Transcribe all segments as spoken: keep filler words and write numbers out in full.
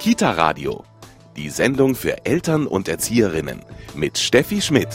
Kita-Radio, die Sendung für Eltern und Erzieherinnen mit Steffi Schmidt.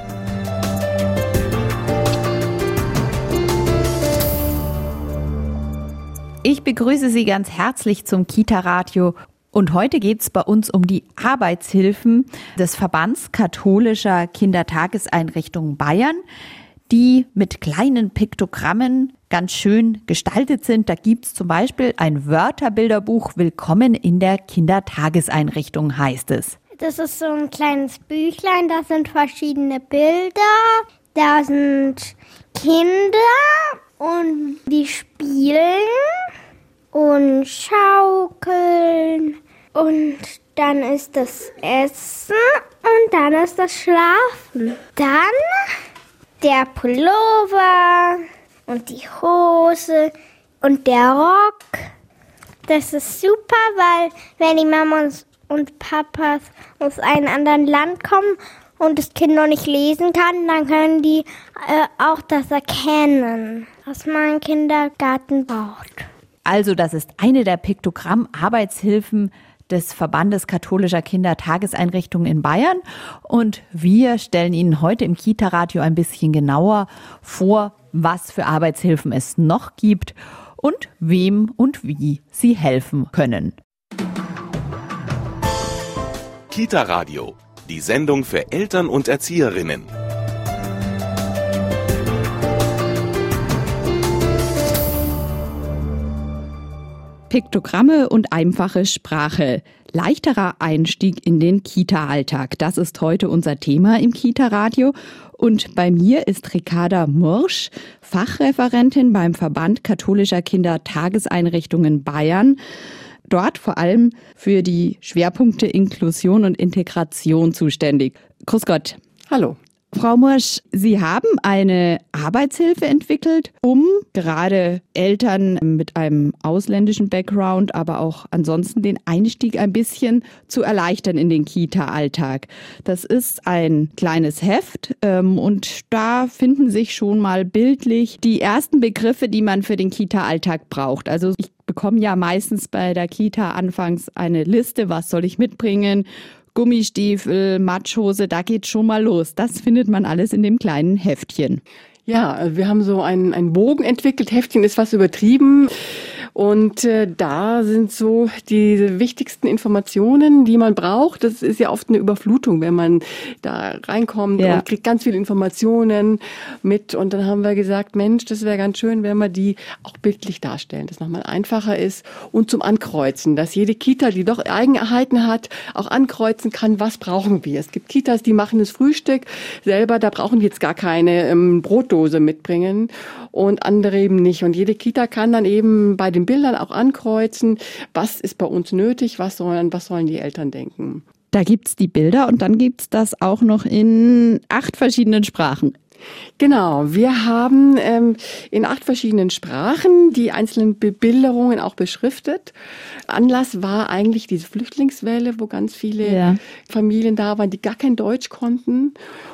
Ich begrüße Sie ganz herzlich zum Kita-Radio. Und heute geht es bei uns um die Arbeitshilfen des Verbands katholischer Kindertageseinrichtungen Bayern, die mit kleinen Piktogrammen ganz schön gestaltet sind. Da gibt es zum Beispiel ein Wörterbilderbuch Willkommen in der Kindertageseinrichtung, heißt es. Das ist so ein kleines Büchlein, da sind verschiedene Bilder, da sind Kinder und die spielen und schaukeln und dann ist das Essen und dann ist das Schlafen. Dann der Pullover und die Hose und der Rock. Das ist super, weil wenn die Mamas und Papas aus einem anderen Land kommen und das Kind noch nicht lesen kann, dann können die äh, auch das erkennen, was man im Kindergarten braucht. Also das ist eine der Piktogramm-Arbeitshilfen des Verbandes katholischer Kindertageseinrichtungen in Bayern. Und wir stellen Ihnen heute im Kita-Radio ein bisschen genauer vor, was für Arbeitshilfen es noch gibt und wem und wie sie helfen können. Kita-Radio, die Sendung für Eltern und Erzieherinnen. Piktogramme und einfache Sprache. Leichterer Einstieg in den Kita-Alltag. Das ist heute unser Thema im Kita-Radio. Und bei mir ist Ricarda Mursch, Fachreferentin beim Verband katholischer Kindertageseinrichtungen Bayern. Dort vor allem für die Schwerpunkte Inklusion und Integration zuständig. Grüß Gott. Hallo. Frau Mursch, Sie haben eine Arbeitshilfe entwickelt, um gerade Eltern mit einem ausländischen Background, aber auch ansonsten den Einstieg ein bisschen zu erleichtern in den Kita-Alltag. Das ist ein kleines Heft ähm, und da finden sich schon mal bildlich die ersten Begriffe, die man für den Kita-Alltag braucht. Also ich bekomme ja meistens bei der Kita anfangs eine Liste, was soll ich mitbringen? Gummistiefel, Matschhose, da geht's schon mal los. Das findet man alles in dem kleinen Heftchen. Ja, wir haben so einen, einen Bogen entwickelt. Heftchen ist was übertrieben. Und äh, da sind so die wichtigsten Informationen, die man braucht. Das ist ja oft eine Überflutung, wenn man da reinkommt ja. und kriegt ganz viele Informationen mit. Und dann haben wir gesagt, Mensch, das wäre ganz schön, wenn wir die auch bildlich darstellen, dass nochmal einfacher ist. Und zum Ankreuzen, dass jede Kita, die doch Eigenheiten hat, auch ankreuzen kann, was brauchen wir. Es gibt Kitas, die machen das Frühstück selber, da brauchen die jetzt gar keine ähm, Brotdose mitbringen und andere eben nicht. Und jede Kita kann dann eben bei den Bildern auch ankreuzen, was ist bei uns nötig, was sollen, was sollen die Eltern denken. Da gibt's die Bilder und dann gibt's das auch noch in acht verschiedenen Sprachen. Genau, wir haben ähm, in acht verschiedenen Sprachen die einzelnen Bebilderungen auch beschriftet. Anlass war eigentlich diese Flüchtlingswelle, wo ganz viele ja. Familien da waren, die gar kein Deutsch konnten.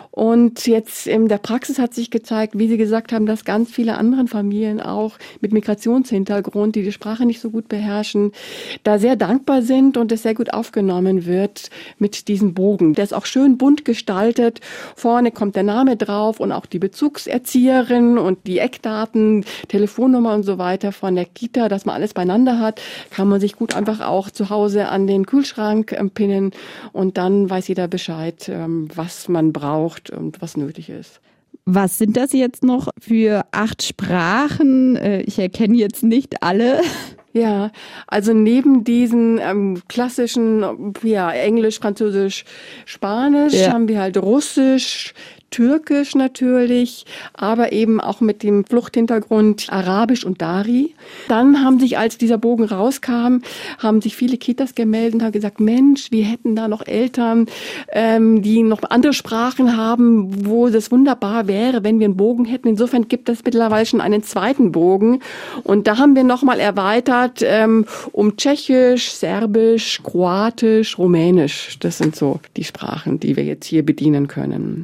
Und jetzt in der Praxis hat sich gezeigt, wie Sie gesagt haben, dass ganz viele andere Familien auch mit Migrationshintergrund, die die Sprache nicht so gut beherrschen, da sehr dankbar sind und es sehr gut aufgenommen wird mit diesem Bogen. Der ist auch schön bunt gestaltet. Vorne kommt der Name drauf und auch die Bezugserzieherin und die Eckdaten, Telefonnummer und so weiter von der Kita, dass man alles beieinander hat, kann man sich gut einfach auch zu Hause an den Kühlschrank pinnen und dann weiß jeder Bescheid, was man braucht und was nötig ist. Was sind das jetzt noch für acht Sprachen? Ich erkenne jetzt nicht alle. Ja, also neben diesen ähm, klassischen, ja, Englisch, Französisch, Spanisch, ja. haben wir halt Russisch, Türkisch natürlich, aber eben auch mit dem Fluchthintergrund Arabisch und Dari. Dann haben sich, als dieser Bogen rauskam, haben sich viele Kitas gemeldet und haben gesagt, Mensch, wir hätten da noch Eltern, ähm, die noch andere Sprachen haben, wo das wunderbar wäre, wenn wir einen Bogen hätten. Insofern gibt es mittlerweile schon einen zweiten Bogen. Und da haben wir nochmal erweitert ähm, um Tschechisch, Serbisch, Kroatisch, Rumänisch. Das sind so die Sprachen, die wir jetzt hier bedienen können. Und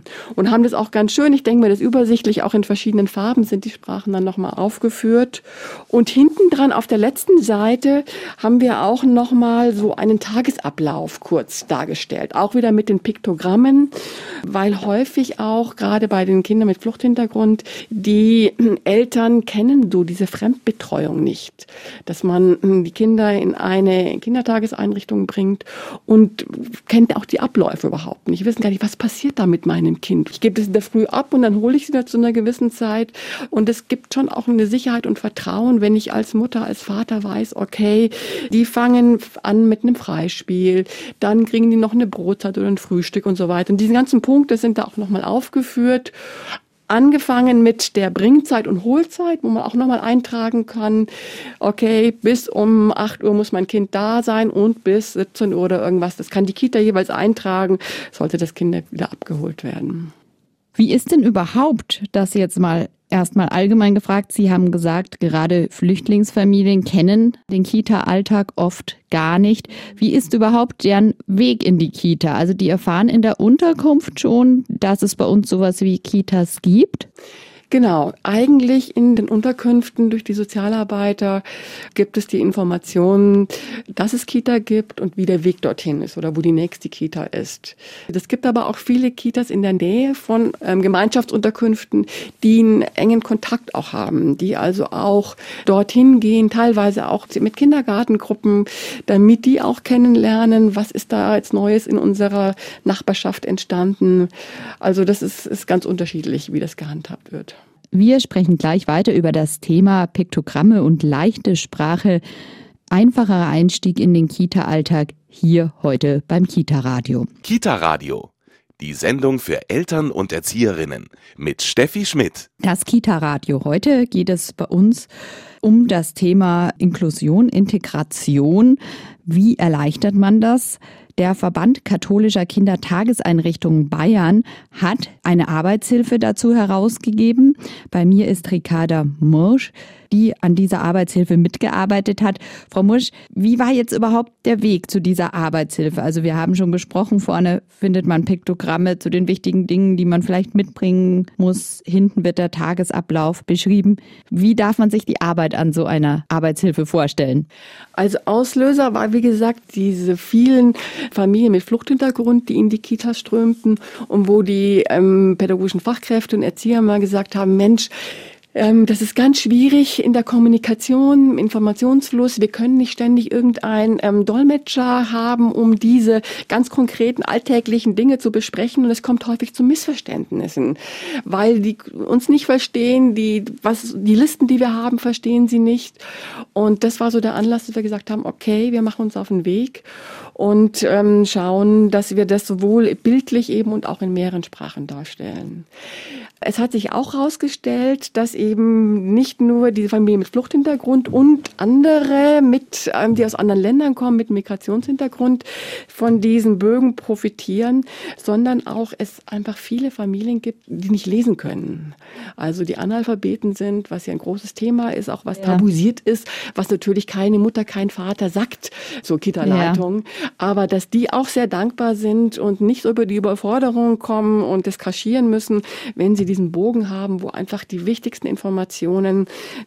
und haben das auch ganz schön, ich denke mir, das übersichtlich, auch in verschiedenen Farben sind die Sprachen dann nochmal aufgeführt. Und hinten dran auf der letzten Seite haben wir auch nochmal so einen Tagesablauf kurz dargestellt, auch wieder mit den Piktogrammen, weil häufig auch gerade bei den Kindern mit Fluchthintergrund die Eltern kennen so diese Fremdbetreuung nicht, dass man die Kinder in eine Kindertageseinrichtung bringt und kennt auch die Abläufe überhaupt nicht. Wir wissen gar nicht, was passiert da mit meinem Kind. Ich gebe das in der Früh ab und dann hole ich sie da zu einer gewissen Zeit. Und es gibt schon auch eine Sicherheit und Vertrauen, wenn ich als Mutter, als Vater weiß, okay, die fangen an mit einem Freispiel, dann kriegen die noch eine Brotzeit oder ein Frühstück und so weiter. Und diese ganzen Punkte sind da auch nochmal aufgeführt. Angefangen mit der Bringzeit und Hohlzeit, wo man auch nochmal eintragen kann, okay, bis um acht Uhr muss mein Kind da sein und bis siebzehn Uhr oder irgendwas. Das kann die Kita jeweils eintragen, sollte das Kind wieder abgeholt werden. Wie ist denn überhaupt, das jetzt mal erstmal allgemein gefragt, Sie haben gesagt, gerade Flüchtlingsfamilien kennen den Kita-Alltag oft gar nicht. Wie ist überhaupt deren Weg in die Kita? Also die erfahren in der Unterkunft schon, dass es bei uns sowas wie Kitas gibt? Genau, eigentlich in den Unterkünften durch die Sozialarbeiter gibt es die Informationen, dass es Kita gibt und wie der Weg dorthin ist oder wo die nächste Kita ist. Es gibt aber auch viele Kitas in der Nähe von ähm, Gemeinschaftsunterkünften, die einen engen Kontakt auch haben, die also auch dorthin gehen, teilweise auch mit Kindergartengruppen, damit die auch kennenlernen, was ist da jetzt Neues in unserer Nachbarschaft entstanden. Also das ist, ist ganz unterschiedlich, wie das gehandhabt wird. Wir sprechen gleich weiter über das Thema Piktogramme und leichte Sprache. Einfacherer Einstieg in den Kita-Alltag hier heute beim Kita-Radio. Kita-Radio, die Sendung für Eltern und Erzieherinnen mit Steffi Schmidt. Das Kita-Radio. Heute geht es bei uns um das Thema Inklusion, Integration. Wie erleichtert man das? Der Verband katholischer Kindertageseinrichtungen Bayern hat eine Arbeitshilfe dazu herausgegeben. Bei mir ist Ricarda Mursch, die an dieser Arbeitshilfe mitgearbeitet hat. Frau Mursch, wie war jetzt überhaupt der Weg zu dieser Arbeitshilfe? Also wir haben schon gesprochen, vorne findet man Piktogramme zu den wichtigen Dingen, die man vielleicht mitbringen muss. Hinten wird der Tagesablauf beschrieben. Wie darf man sich die Arbeit an so einer Arbeitshilfe vorstellen? Also Auslöser war, wie gesagt, diese vielen Familien mit Fluchthintergrund, die in die Kitas strömten und wo die ähm, pädagogischen Fachkräfte und Erzieher mal gesagt haben, Mensch, Ähm, das ist ganz schwierig in der Kommunikation, im Informationsfluss. Wir können nicht ständig irgendeinen ähm, Dolmetscher haben, um diese ganz konkreten alltäglichen Dinge zu besprechen. Und es kommt häufig zu Missverständnissen, weil die uns nicht verstehen, die, was, die Listen, die wir haben, verstehen sie nicht. Und das war so der Anlass, dass wir gesagt haben, okay, wir machen uns auf den Weg und ähm, schauen, dass wir das sowohl bildlich eben und auch in mehreren Sprachen darstellen. Es hat sich auch herausgestellt, dass eben nicht nur diese Familie mit Fluchthintergrund und andere, mit, ähm, die aus anderen Ländern kommen, mit Migrationshintergrund, von diesen Bögen profitieren, sondern auch es einfach viele Familien gibt, die nicht lesen können. Also die Analphabeten sind, was ja ein großes Thema ist, auch was ja. tabuisiert ist, was natürlich keine Mutter, kein Vater sagt, so Kita-Leitung. Ja. Aber dass die auch sehr dankbar sind und nicht so über die Überforderung kommen und das kaschieren müssen, wenn sie diesen Bogen haben, wo einfach die wichtigsten Informationen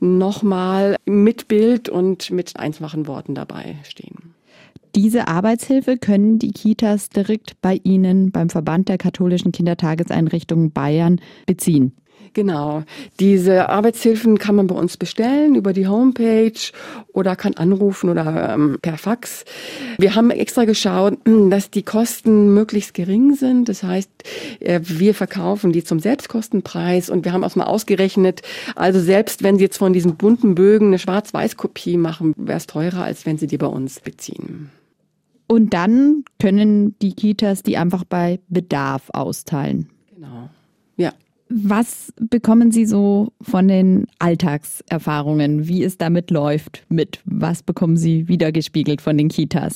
nochmal mit Bild und mit einfachen Worten dabei stehen. Diese Arbeitshilfe können die Kitas direkt bei Ihnen beim Verband der katholischen Kindertageseinrichtungen Bayern beziehen. Genau. Diese Arbeitshilfen kann man bei uns bestellen über die Homepage oder kann anrufen oder ähm, per Fax. Wir haben extra geschaut, dass die Kosten möglichst gering sind. Das heißt, wir verkaufen die zum Selbstkostenpreis und wir haben auch mal ausgerechnet, also selbst wenn Sie jetzt von diesen bunten Bögen eine Schwarz-Weiß-Kopie machen, wäre es teurer, als wenn Sie die bei uns beziehen. Und dann können die Kitas die einfach bei Bedarf austeilen. Genau, ja. Was bekommen Sie so von den Alltagserfahrungen, wie es damit läuft, mit? Was bekommen Sie wiedergespiegelt von den Kitas?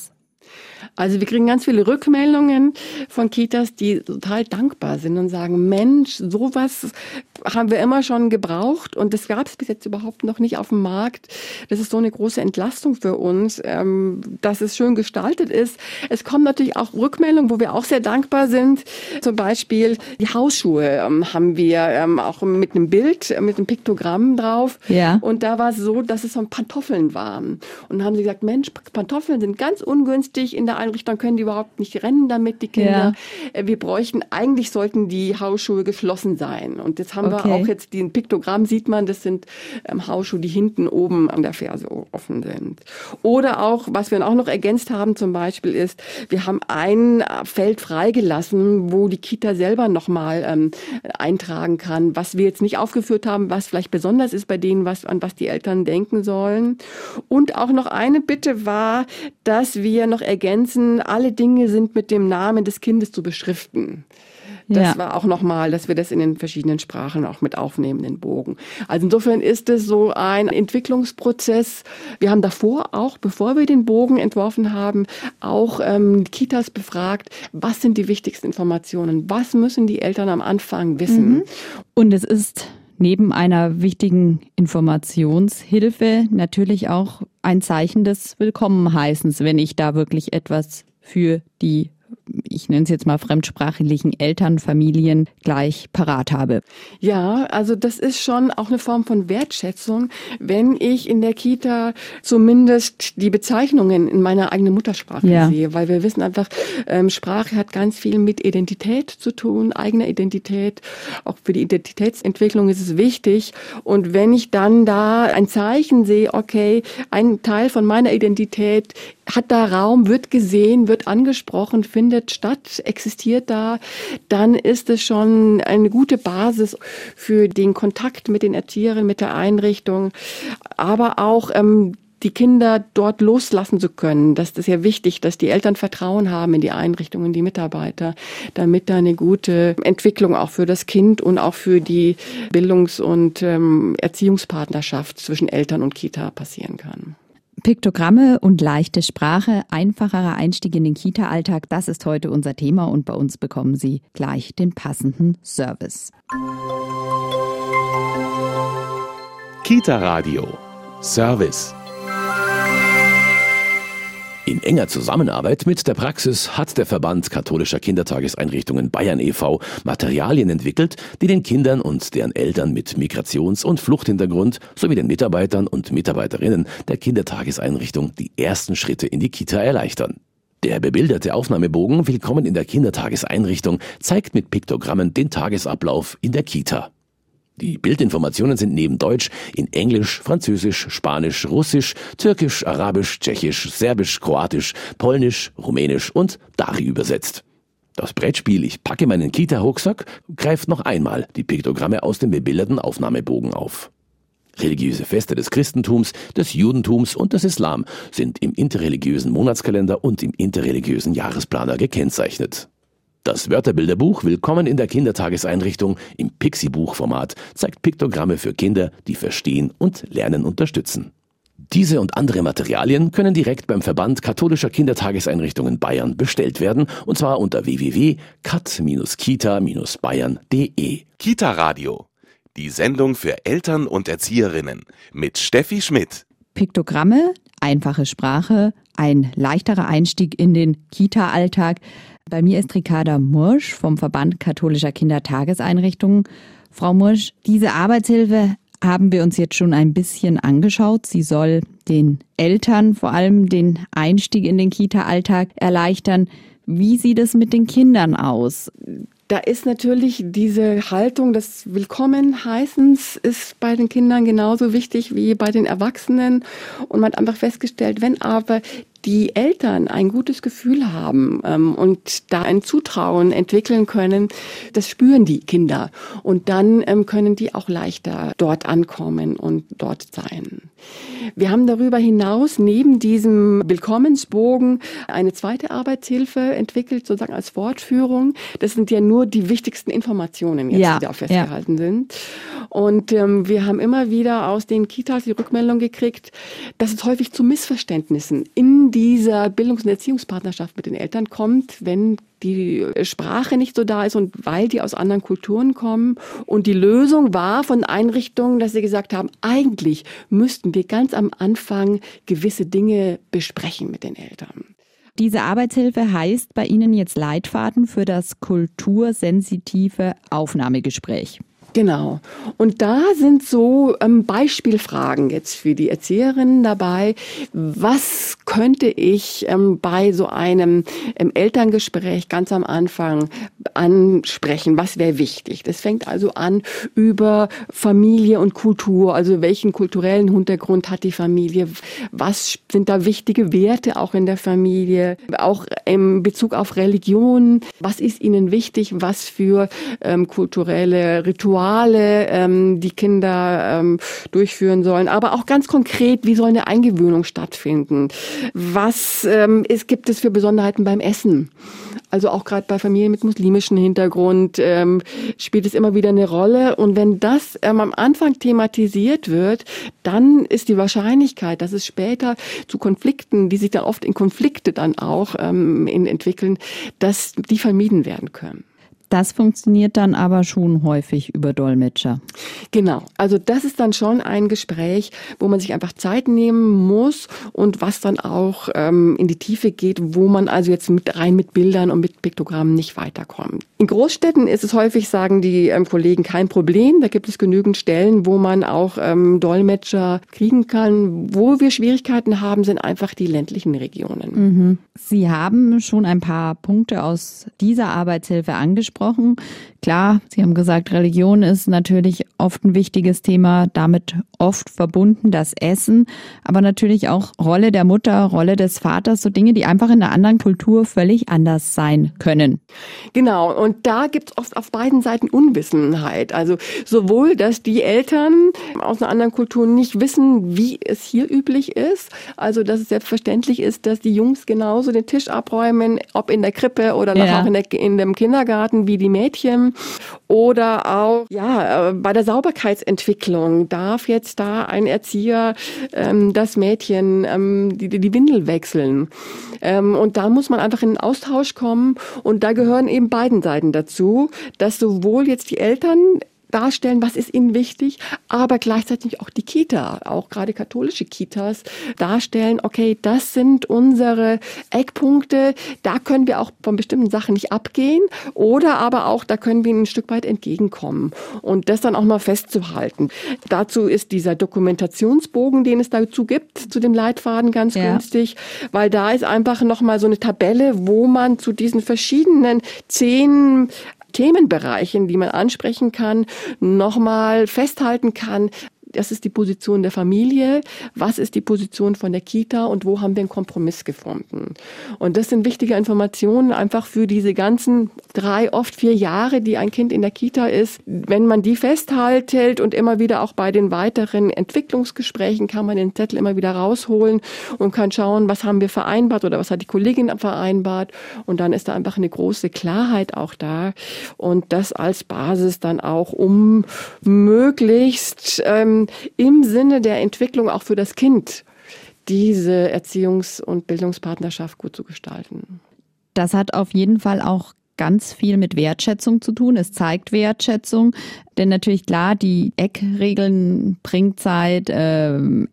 Also wir kriegen ganz viele Rückmeldungen von Kitas, die total dankbar sind und sagen, Mensch, sowas haben wir immer schon gebraucht und das gab es bis jetzt überhaupt noch nicht auf dem Markt. Das ist so eine große Entlastung für uns, ähm, dass es schön gestaltet ist. Es kommen natürlich auch Rückmeldungen, wo wir auch sehr dankbar sind. Zum Beispiel die Hausschuhe ähm, haben wir ähm, auch mit einem Bild, mit einem Piktogramm drauf. Ja. Und da war es so, dass es so Pantoffeln waren. Und dann haben sie gesagt, Mensch, Pantoffeln sind ganz ungünstig in der Einrichtung, können die überhaupt nicht rennen damit, die Kinder. Ja. Wir bräuchten, eigentlich sollten die Hausschuhe geschlossen sein. Und jetzt haben Okay. wir auch jetzt den Piktogramm, sieht man, das sind ähm, Hausschuhe, die hinten oben an der Ferse offen sind. Oder auch, was wir auch noch ergänzt haben zum Beispiel ist, wir haben ein Feld freigelassen, wo die Kita selber nochmal ähm, eintragen kann, was wir jetzt nicht aufgeführt haben, was vielleicht besonders ist bei denen, was, an was die Eltern denken sollen. Und auch noch eine Bitte war, dass wir noch ergänzen, alle Dinge sind mit dem Namen des Kindes zu beschriften. Das Ja. war auch nochmal, dass wir das in den verschiedenen Sprachen auch mit aufnehmen, den Bogen. Also insofern ist es so ein Entwicklungsprozess. Wir haben davor auch, bevor wir den Bogen entworfen haben, auch ähm, Kitas befragt, was sind die wichtigsten Informationen? Was müssen die Eltern am Anfang wissen? Mhm. Und es ist neben einer wichtigen Informationshilfe natürlich auch ein Zeichen des Willkommenheißens, wenn ich da wirklich etwas für die, ich nenne es jetzt mal fremdsprachlichen Eltern, Familien gleich parat habe. Ja, also das ist schon auch eine Form von Wertschätzung, wenn ich in der Kita zumindest die Bezeichnungen in meiner eigenen Muttersprache Ja. sehe, weil wir wissen einfach, ähm, Sprache hat ganz viel mit Identität zu tun, eigener Identität. Auch für die Identitätsentwicklung ist es wichtig. Und wenn ich dann da ein Zeichen sehe, okay, ein Teil von meiner Identität hat da Raum, wird gesehen, wird angesprochen, findet statt, existiert da, dann ist es schon eine gute Basis für den Kontakt mit den Erzieherinnen, mit der Einrichtung, aber auch ähm, die Kinder dort loslassen zu können. Das ist ja wichtig, dass die Eltern Vertrauen haben in die Einrichtung, in die Mitarbeiter, damit da eine gute Entwicklung auch für das Kind und auch für die Bildungs- und ähm, Erziehungspartnerschaft zwischen Eltern und Kita passieren kann. Piktogramme und leichte Sprache, einfacherer Einstieg in den Kita-Alltag, das ist heute unser Thema und bei uns bekommen Sie gleich den passenden Service. Kita Radio. Service. In enger Zusammenarbeit mit der Praxis hat der Verband katholischer Kindertageseinrichtungen Bayern e V Materialien entwickelt, die den Kindern und deren Eltern mit Migrations- und Fluchthintergrund sowie den Mitarbeitern und Mitarbeiterinnen der Kindertageseinrichtung die ersten Schritte in die Kita erleichtern. Der bebilderte Aufnahmebogen Willkommen in der Kindertageseinrichtung zeigt mit Piktogrammen den Tagesablauf in der Kita. Die Bildinformationen sind neben Deutsch in Englisch, Französisch, Spanisch, Russisch, Türkisch, Arabisch, Tschechisch, Serbisch, Kroatisch, Polnisch, Rumänisch und Dari übersetzt. Das Brettspiel Ich packe meinen Kita-Rucksack greift noch einmal die Piktogramme aus dem bebilderten Aufnahmebogen auf. Religiöse Feste des Christentums, des Judentums und des Islam sind im interreligiösen Monatskalender und im interreligiösen Jahresplaner gekennzeichnet. Das Wörterbilderbuch Willkommen in der Kindertageseinrichtung im Pixie-Buch-Format zeigt Piktogramme für Kinder, die Verstehen und Lernen unterstützen. Diese und andere Materialien können direkt beim Verband katholischer Kindertageseinrichtungen Bayern bestellt werden, und zwar unter w w w punkt kat kita bayern punkt d e. Kita Radio. Die Sendung für Eltern und Erzieherinnen mit Steffi Schmidt. Piktogramme, einfache Sprache, ein leichterer Einstieg in den Kita-Alltag. Bei mir ist Ricarda Mursch vom Verband katholischer Kindertageseinrichtungen. Frau Mursch, diese Arbeitshilfe haben wir uns jetzt schon ein bisschen angeschaut. Sie soll den Eltern vor allem den Einstieg in den Kita-Alltag erleichtern. Wie sieht es mit den Kindern aus? Da ist natürlich diese Haltung des Willkommenheißens ist bei den Kindern genauso wichtig wie bei den Erwachsenen. Und man hat einfach festgestellt, wenn aber die Eltern ein gutes Gefühl haben ähm, und da ein Zutrauen entwickeln können, das spüren die Kinder. Und dann ähm, können die auch leichter dort ankommen und dort sein. Wir haben darüber hinaus neben diesem Willkommensbogen eine zweite Arbeitshilfe entwickelt, sozusagen als Fortführung. Das sind ja nur die wichtigsten Informationen jetzt, ja, die da festgehalten ja. sind. Und ähm, wir haben immer wieder aus den Kitas die Rückmeldung gekriegt, dass es häufig zu Missverständnissen in dieser Bildungs- und Erziehungspartnerschaft mit den Eltern kommt, wenn die Sprache nicht so da ist und weil die aus anderen Kulturen kommen. Und die Lösung war von Einrichtungen, dass sie gesagt haben, eigentlich müssten wir ganz am Anfang gewisse Dinge besprechen mit den Eltern. Diese Arbeitshilfe heißt bei Ihnen jetzt Leitfaden für das kultursensitive Aufnahmegespräch. Genau. Und da sind so ähm, Beispielfragen jetzt für die Erzieherinnen dabei. Was könnte ich ähm, bei so einem ähm, Elterngespräch ganz am Anfang ansprechen? Was wäre wichtig? Das fängt also an über Familie und Kultur. Also welchen kulturellen Hintergrund hat die Familie? Was sind da wichtige Werte auch in der Familie? Auch in Bezug auf Religion. Was ist ihnen wichtig? Was für ähm, kulturelle Rituale ähm, die Kinder ähm, durchführen sollen, aber auch ganz konkret, wie soll eine Eingewöhnung stattfinden? Was ähm, es gibt es für Besonderheiten beim Essen? Also auch gerade bei Familien mit muslimischem Hintergrund ähm, spielt es immer wieder eine Rolle. Und wenn das ähm, am Anfang thematisiert wird, dann ist die Wahrscheinlichkeit, dass es später zu Konflikten, die sich dann oft in Konflikte dann auch ähm, in, entwickeln, dass die vermieden werden können. Das funktioniert dann aber schon häufig über Dolmetscher. Genau, also das ist dann schon ein Gespräch, wo man sich einfach Zeit nehmen muss und was dann auch ähm, in die Tiefe geht, wo man also jetzt mit rein mit Bildern und mit Piktogrammen nicht weiterkommt. In Großstädten ist es häufig, sagen die ähm, Kollegen, kein Problem. Da gibt es genügend Stellen, wo man auch ähm, Dolmetscher kriegen kann. Wo wir Schwierigkeiten haben, sind einfach die ländlichen Regionen. Mhm. Sie haben schon ein paar Punkte aus dieser Arbeitshilfe angesprochen. Klar, Sie haben gesagt, Religion ist natürlich oft ein wichtiges Thema, damit oft verbunden das Essen, aber natürlich auch Rolle der Mutter, Rolle des Vaters, so Dinge, die einfach in einer anderen Kultur völlig anders sein können. Genau, und da gibt es oft auf beiden Seiten Unwissenheit. Also sowohl, dass die Eltern aus einer anderen Kultur nicht wissen, wie es hier üblich ist, also dass es selbstverständlich ist, dass die Jungs genauso den Tisch abräumen, ob in der Krippe oder ja. noch auch in, der, in dem Kindergarten wie die Mädchen. Oder auch ja bei der Sauberkeitsentwicklung darf jetzt da ein Erzieher ähm, das Mädchen ähm, die, die Windel wechseln. Ähm, und da muss man einfach in den Austausch kommen. Und da gehören eben beiden Seiten dazu, dass sowohl jetzt die Eltern darstellen, was ist ihnen wichtig, aber gleichzeitig auch die Kita, auch gerade katholische Kitas, darstellen, okay, das sind unsere Eckpunkte, da können wir auch von bestimmten Sachen nicht abgehen oder aber auch, da können wir ihnen ein Stück weit entgegenkommen und das dann auch mal festzuhalten. Dazu ist dieser Dokumentationsbogen, den es dazu gibt, zu dem Leitfaden ganz ja. günstig, weil da ist einfach nochmal so eine Tabelle, wo man zu diesen verschiedenen zehn Themenbereichen, die man ansprechen kann, nochmal festhalten kann. Das ist die Position der Familie, was ist die Position von der Kita und wo haben wir einen Kompromiss gefunden. Und das sind wichtige Informationen einfach für diese ganzen drei, oft vier Jahre, die ein Kind in der Kita ist. Wenn man die festhält und immer wieder auch bei den weiteren Entwicklungsgesprächen kann man den Zettel immer wieder rausholen und kann schauen, was haben wir vereinbart oder was hat die Kollegin vereinbart. Und dann ist da einfach eine große Klarheit auch da. Und das als Basis dann auch, um möglichst ähm, im Sinne der Entwicklung auch für das Kind diese Erziehungs- und Bildungspartnerschaft gut zu gestalten. Das hat auf jeden Fall auch ganz viel mit Wertschätzung zu tun. Es zeigt Wertschätzung, denn natürlich klar, die Eckregeln, Bringzeit, äh,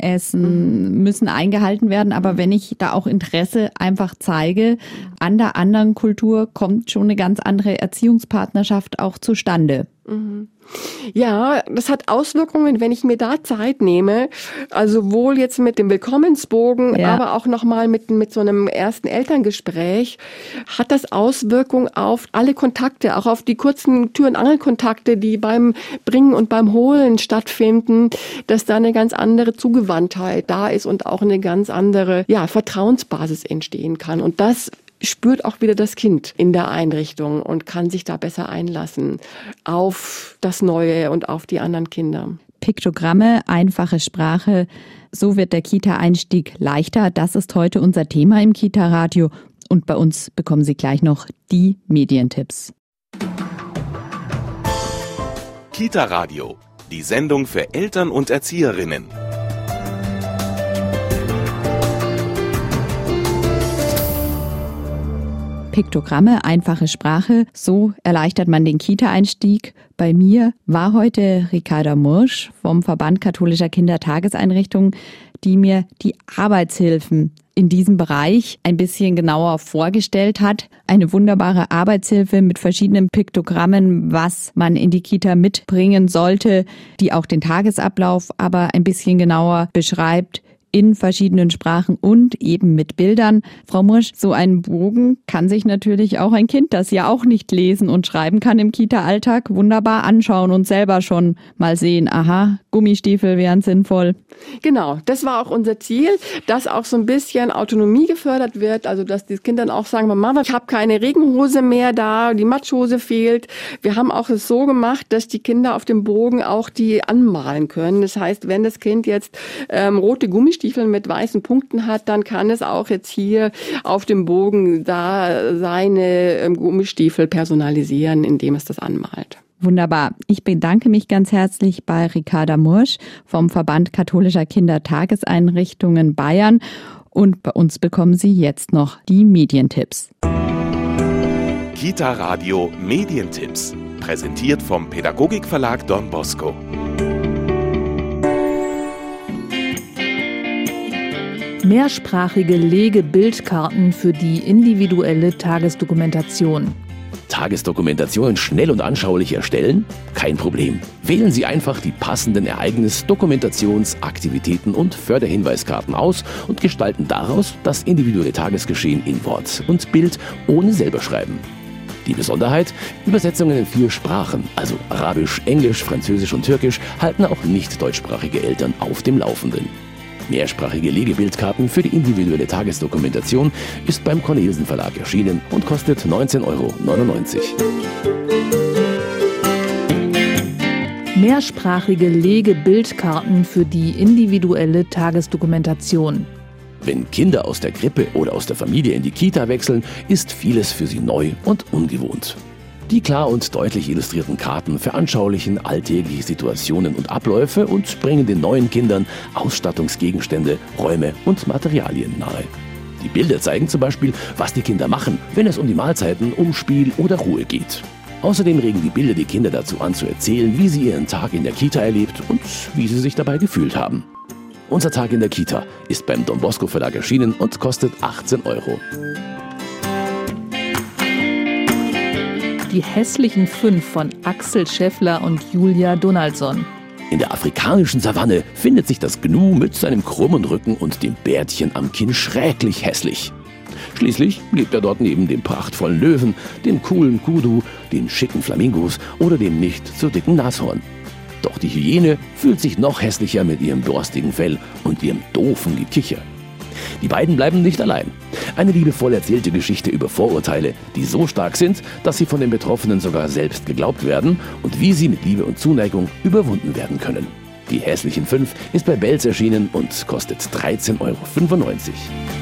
Essen müssen eingehalten werden. Aber wenn ich da auch Interesse einfach zeige an der anderen Kultur, kommt schon eine ganz andere Erziehungspartnerschaft auch zustande. Mhm. Ja, das hat Auswirkungen, wenn ich mir da Zeit nehme, also sowohl jetzt mit dem Willkommensbogen, ja. aber auch nochmal mit, mit so einem ersten Elterngespräch, hat das Auswirkungen auf alle Kontakte, auch auf die kurzen Tür- und Angelkontakte, die beim Bringen und beim Holen stattfinden, dass da eine ganz andere Zugewandtheit da ist und auch eine ganz andere, ja, Vertrauensbasis entstehen kann. Und das spürt auch wieder das Kind in der Einrichtung und kann sich da besser einlassen auf das Neue und auf die anderen Kinder. Piktogramme, einfache Sprache, so wird der Kita-Einstieg leichter. Das ist heute unser Thema im Kita-Radio und bei uns bekommen Sie gleich noch die Medientipps. Kita-Radio, die Sendung für Eltern und Erzieherinnen. Piktogramme, einfache Sprache, so erleichtert man den Kita-Einstieg. Bei mir war heute Ricarda Mursch vom Verband katholischer Kindertageseinrichtungen, die mir die Arbeitshilfen in diesem Bereich ein bisschen genauer vorgestellt hat. Eine wunderbare Arbeitshilfe mit verschiedenen Piktogrammen, was man in die Kita mitbringen sollte, die auch den Tagesablauf aber ein bisschen genauer beschreibt, in verschiedenen Sprachen und eben mit Bildern. Frau Mursch, so einen Bogen kann sich natürlich auch ein Kind, das ja auch nicht lesen und schreiben kann im Kita-Alltag, wunderbar anschauen und selber schon mal sehen, aha, Gummistiefel wären sinnvoll. Genau, das war auch unser Ziel, dass auch so ein bisschen Autonomie gefördert wird, also dass die Kinder auch sagen, Mama, ich habe keine Regenhose mehr da, die Matschhose fehlt. Wir haben auch es so gemacht, dass die Kinder auf dem Bogen auch die anmalen können. Das heißt, wenn das Kind jetzt ähm, rote Gummistiefel mit weißen Punkten hat, dann kann es auch jetzt hier auf dem Bogen da seine ähm, Gummistiefel personalisieren, indem es das anmalt. Wunderbar. Ich bedanke mich ganz herzlich bei Ricarda Mursch vom Verband katholischer Kindertageseinrichtungen Bayern. Und bei uns bekommen Sie jetzt noch die Medientipps. Kita Radio Medientipps. Präsentiert vom Pädagogikverlag Don Bosco. Mehrsprachige Legebildkarten für die individuelle Tagesdokumentation. Tagesdokumentationen schnell und anschaulich erstellen? Kein Problem. Wählen Sie einfach die passenden Ereignis-, Dokumentations-, Aktivitäten und Förderhinweiskarten aus und gestalten daraus das individuelle Tagesgeschehen in Wort und Bild ohne selber schreiben. Die Besonderheit? Übersetzungen in vier Sprachen, also Arabisch, Englisch, Französisch und Türkisch, halten auch nicht deutschsprachige Eltern auf dem Laufenden. Mehrsprachige Legebildkarten für die individuelle Tagesdokumentation ist beim Cornelsen Verlag erschienen und kostet neunzehn Euro neunundneunzig. Mehrsprachige Legebildkarten für die individuelle Tagesdokumentation. Wenn Kinder aus der Krippe oder aus der Familie in die Kita wechseln, ist vieles für sie neu und ungewohnt. Die klar und deutlich illustrierten Karten veranschaulichen alltägliche Situationen und Abläufe und bringen den neuen Kindern Ausstattungsgegenstände, Räume und Materialien nahe. Die Bilder zeigen zum Beispiel, was die Kinder machen, wenn es um die Mahlzeiten, um Spiel oder Ruhe geht. Außerdem regen die Bilder die Kinder dazu an zu erzählen, wie sie ihren Tag in der Kita erlebt und wie sie sich dabei gefühlt haben. Unser Tag in der Kita ist beim Don Bosco Verlag erschienen und kostet achtzehn Euro. Die hässlichen Fünf von Axel Scheffler und Julia Donaldson. In der afrikanischen Savanne findet sich das Gnu mit seinem krummen Rücken und dem Bärtchen am Kinn schrecklich hässlich. Schließlich lebt er dort neben dem prachtvollen Löwen, dem coolen Kudu, den schicken Flamingos oder dem nicht so dicken Nashorn. Doch die Hyäne fühlt sich noch hässlicher mit ihrem durstigen Fell und ihrem doofen Gekicher. Die beiden bleiben nicht allein. Eine liebevoll erzählte Geschichte über Vorurteile, die so stark sind, dass sie von den Betroffenen sogar selbst geglaubt werden und wie sie mit Liebe und Zuneigung überwunden werden können. Die hässlichen Fünf ist bei Belz erschienen und kostet dreizehn Euro fünfundneunzig.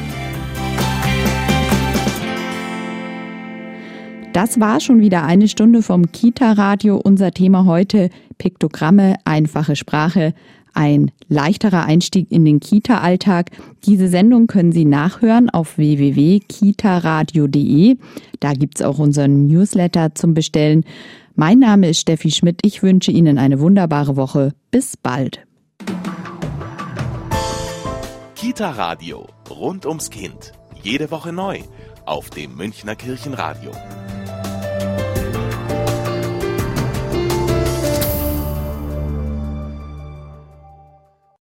Das war schon wieder eine Stunde vom Kita-Radio. Unser Thema heute: Piktogramme, einfache Sprache. Ein leichterer Einstieg in den Kita-Alltag. Diese Sendung können Sie nachhören auf w w w punkt kita radio punkt d e. Da gibt's auch unseren Newsletter zum Bestellen. Mein Name ist Steffi Schmidt. Ich wünsche Ihnen eine wunderbare Woche. Bis bald. Kita Radio. Rund ums Kind. Jede Woche neu. Auf dem Münchner Kirchenradio.